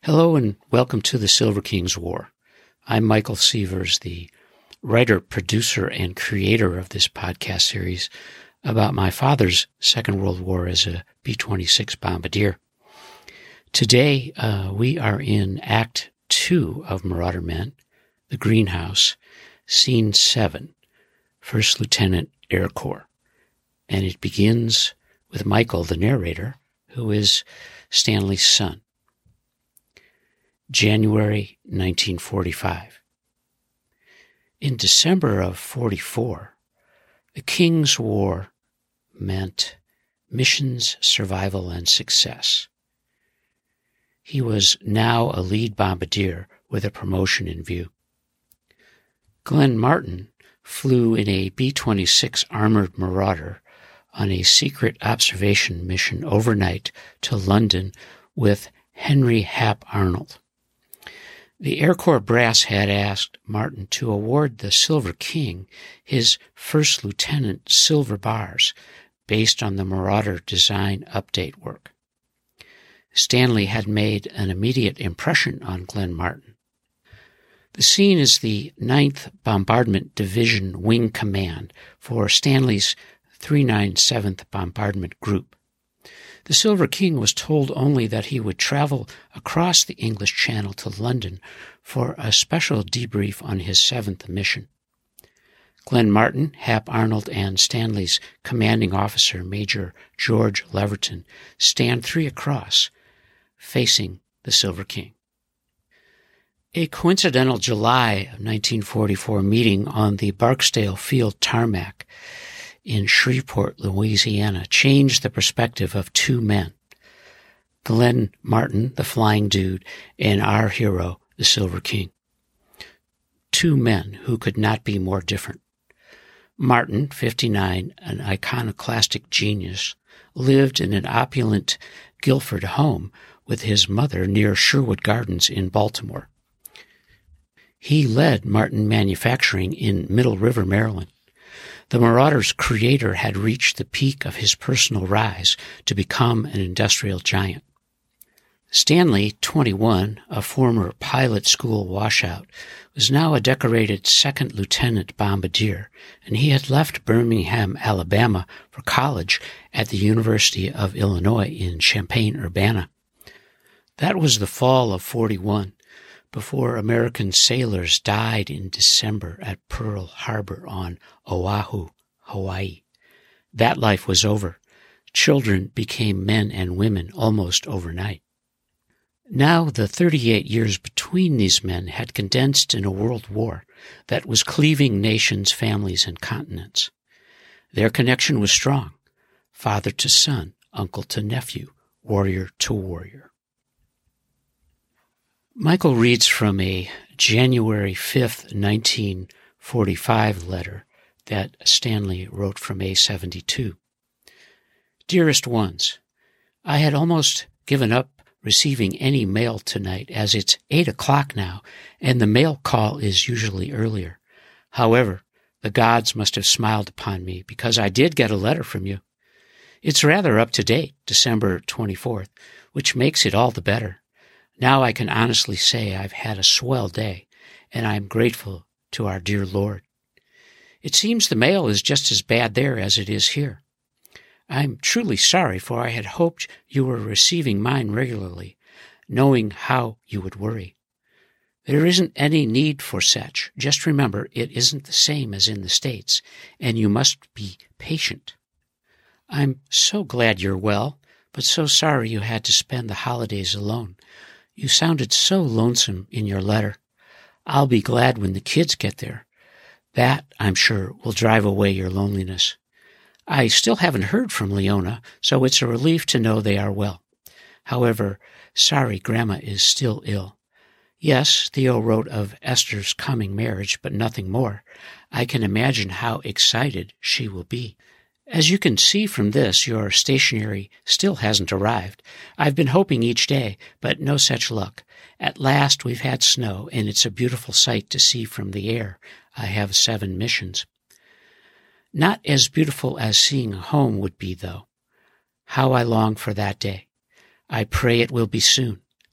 Hello and welcome to the Silver King's War. I'm Michael Sievers, the writer, producer, and creator of this podcast series about my father's Second World War as a B-26 bombardier. Today, we are in Act 2 of Marauder Men, The Greenhouse, Scene 7, First Lieutenant Air Corps. And it begins with Michael, the narrator, who is Stanley's son. January 1945. In December of 44, the King's War meant missions, survival, and success. He was now a lead bombardier with a promotion in view. Glenn Martin flew in a B-26 armored Marauder on a secret observation mission overnight to London with Henry Hap Arnold. The Air Corps brass had asked Martin to award the Silver King his first lieutenant silver bars based on the Marauder design update work. Stanley had made an immediate impression on Glenn Martin. The scene is the 9th Bombardment Division Wing Command for Stanley's 397th Bombardment Group. The Silver King was told only that he would travel across the English Channel to London for a special debrief on his 7th mission. Glenn Martin, Hap Arnold, and Stanley's commanding officer, Major George Leverton, stand 3 across, facing the Silver King. A coincidental July of 1944 meeting on the Barksdale Field tarmac in Shreveport, Louisiana, changed the perspective of 2 men, Glenn Martin, the Flying Dude, and our hero, the Silver King. 2 men who could not be more different. Martin, 59, an iconoclastic genius, lived in an opulent Guilford home with his mother near Sherwood Gardens in Baltimore. He led Martin Manufacturing in Middle River, Maryland. The Marauder's creator had reached the peak of his personal rise to become an industrial giant. Stanley, 21, a former pilot school washout, was now a decorated second lieutenant bombardier, and he had left Birmingham, Alabama, for college at the University of Illinois in Champaign-Urbana. That was the fall of 41, before American sailors died in December at Pearl Harbor on Oahu, Hawaii. That life was over. Children became men and women almost overnight. Now the 38 years between these men had condensed in a world war that was cleaving nations, families, and continents. Their connection was strong, father to son, uncle to nephew, warrior to warrior. Michael reads from a January 5th, 1945 letter that Stanley wrote from A-72. Dearest ones, I had almost given up receiving any mail tonight as it's 8 o'clock now and the mail call is usually earlier. However, the gods must have smiled upon me because I did get a letter from you. It's rather up to date, December 24th, which makes it all the better. Now I can honestly say I've had a swell day, and I'm grateful to our dear Lord. It seems the mail is just as bad there as it is here. I'm truly sorry, for I had hoped you were receiving mine regularly, knowing how you would worry. There isn't any need for such. Just remember, it isn't the same as in the States, and you must be patient. I'm so glad you're well, but so sorry you had to spend the holidays alone. You sounded so lonesome in your letter. I'll be glad when the kids get there. That, I'm sure, will drive away your loneliness. I still haven't heard from Leona, so it's a relief to know they are well. However, sorry Grandma is still ill. Yes, Theo wrote of Esther's coming marriage, but nothing more. I can imagine how excited she will be. As you can see from this, your stationery still hasn't arrived. I've been hoping each day, but no such luck. At last we've had snow, and it's a beautiful sight to see from the air. I have 7 missions. Not as beautiful as seeing a home would be, though. How I long for that day. I pray it will be soon.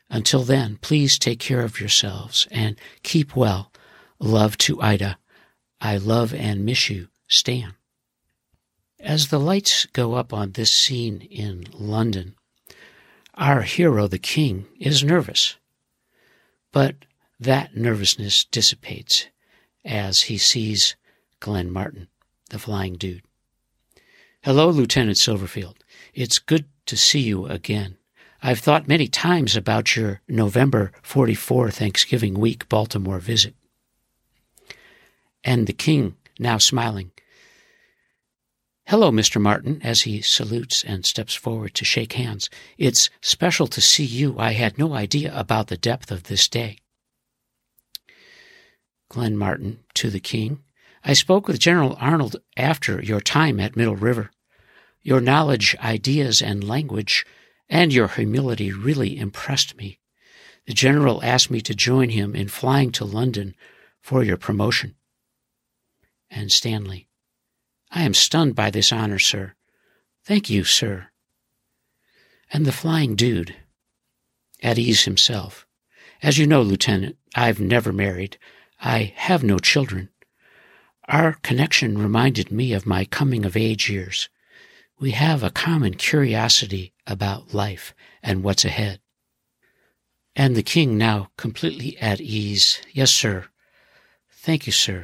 Until then, please take care of yourselves and keep well. Love to Ida. I love and miss you, Stan. As the lights go up on this scene in London, our hero, the king, is nervous. But that nervousness dissipates as he sees Glenn Martin, the flying dude. Hello, Lieutenant Silverfield. It's good to see you again. I've thought many times about your November 44 Thanksgiving week Baltimore visit. And the king, now smiling. Hello, Mr. Martin, as he salutes and steps forward to shake hands. It's special to see you. I had no idea about the depth of this day. Glenn Martin to the king. I spoke with General Arnold after your time at Middle River. Your knowledge, ideas, and language, and your humility really impressed me. The general asked me to join him in flying to London for your promotion. And Stanley. I am stunned by this honor, sir. Thank you, sir. And the flying dude, at ease himself. As you know, Lieutenant, I've never married. I have no children. Our connection reminded me of my coming-of-age years. We have a common curiosity about life and what's ahead. And the king, now completely at ease. Yes, sir. Thank you, sir.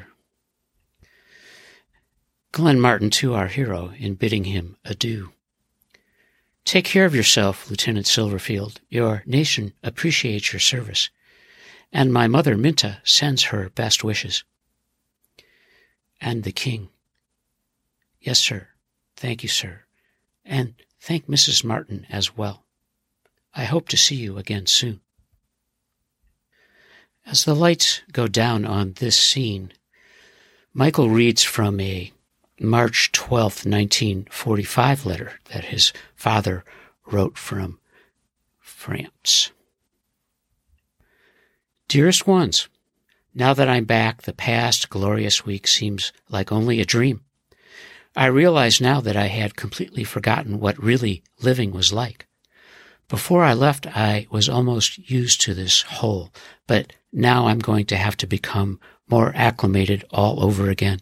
Glenn Martin to our hero in bidding him adieu. Take care of yourself, Lieutenant Silverfield. Your nation appreciates your service. And my mother, Minta, sends her best wishes. And the king. Yes, sir. Thank you, sir. And thank Mrs. Martin as well. I hope to see you again soon. As the lights go down on this scene, Michael reads from a March 12, 1945 letter that his father wrote from France. Dearest ones, now that I'm back, the past glorious week seems like only a dream. I realize now that I had completely forgotten what really living was like. Before I left, I was almost used to this whole, but now I'm going to have to become more acclimated all over again.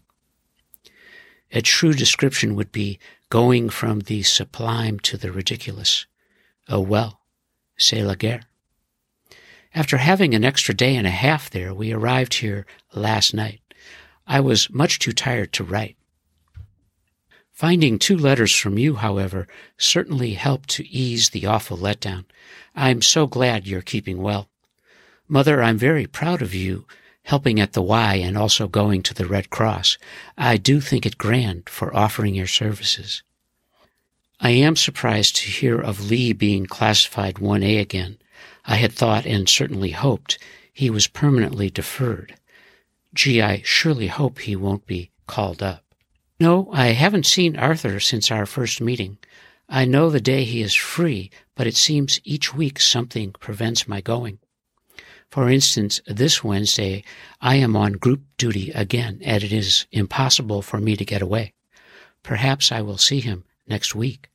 A true description would be going from the sublime to the ridiculous. Oh well, c'est la guerre. After having an extra day and a half there, we arrived here last night. I was much too tired to write. Finding 2 letters from you, however, certainly helped to ease the awful letdown. I'm so glad you're keeping well. Mother, I'm very proud of you, helping at the Y and also going to the Red Cross. I do think it grand for offering your services. I am surprised to hear of Lee being classified 1A again. I had thought and certainly hoped he was permanently deferred. Gee, I surely hope he won't be called up. No, I haven't seen Arthur since our first meeting. I know the day he is free, but it seems each week something prevents my going. For instance, this Wednesday, I am on group duty again, and it is impossible for me to get away. Perhaps I will see him next week.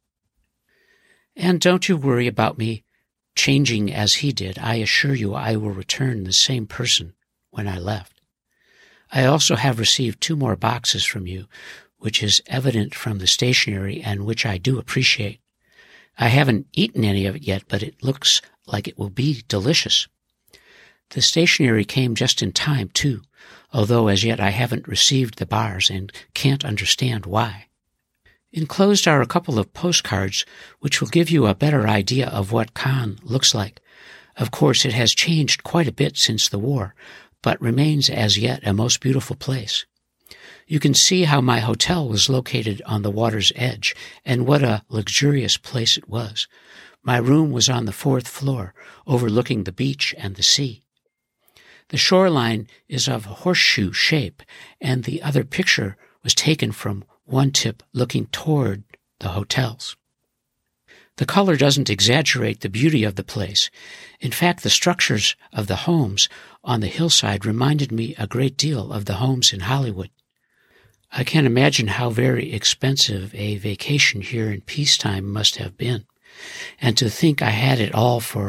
And don't you worry about me changing as he did. I assure you I will return the same person when I left. I also have received 2 more boxes from you, which is evident from the stationery and which I do appreciate. I haven't eaten any of it yet, but it looks like it will be delicious. The stationery came just in time, too, although as yet I haven't received the bars and can't understand why. Enclosed are a couple of postcards which will give you a better idea of what Cannes looks like. Of course, it has changed quite a bit since the war, but remains as yet a most beautiful place. You can see how my hotel was located on the water's edge, and what a luxurious place it was. My room was on the 4th floor, overlooking the beach and the sea. The shoreline is of a horseshoe shape, and the other picture was taken from one tip looking toward the hotels. The color doesn't exaggerate the beauty of the place. In fact, the structures of the homes on the hillside reminded me a great deal of the homes in Hollywood. I can't imagine how very expensive a vacation here in peacetime must have been. And to think I had it all for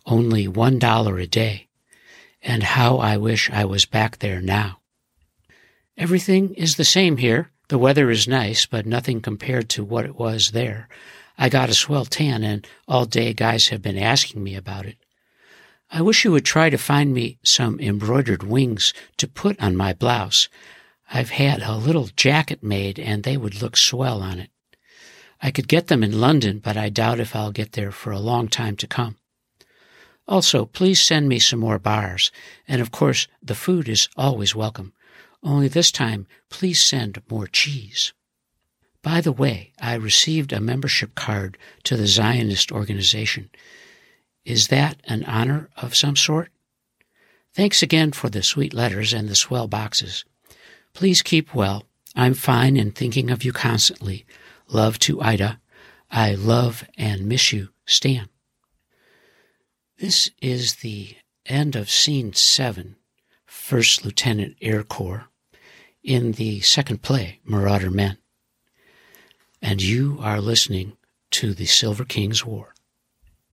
only $1 a day, and how I wish I was back there now. Everything is the same here. The weather is nice, but nothing compared to what it was there. I got a swell tan, and all day guys have been asking me about it. I wish you would try to find me some embroidered wings to put on my blouse. I've had a little jacket made, and they would look swell on it. I could get them in London, but I doubt if I'll get there for a long time to come. Also, please send me some more bars, and of course, the food is always welcome. Only this time, please send more cheese. By the way, I received a membership card to the Zionist organization. Is that an honor of some sort? Thanks again for the sweet letters and the swell boxes. Please keep well. I'm fine and thinking of you constantly. Love to Ida. I love and miss you, Stan. This is the end of Scene 7, 1st Lieutenant Air Corps, in the second play, Marauder Men. And you are listening to the Silver King's War.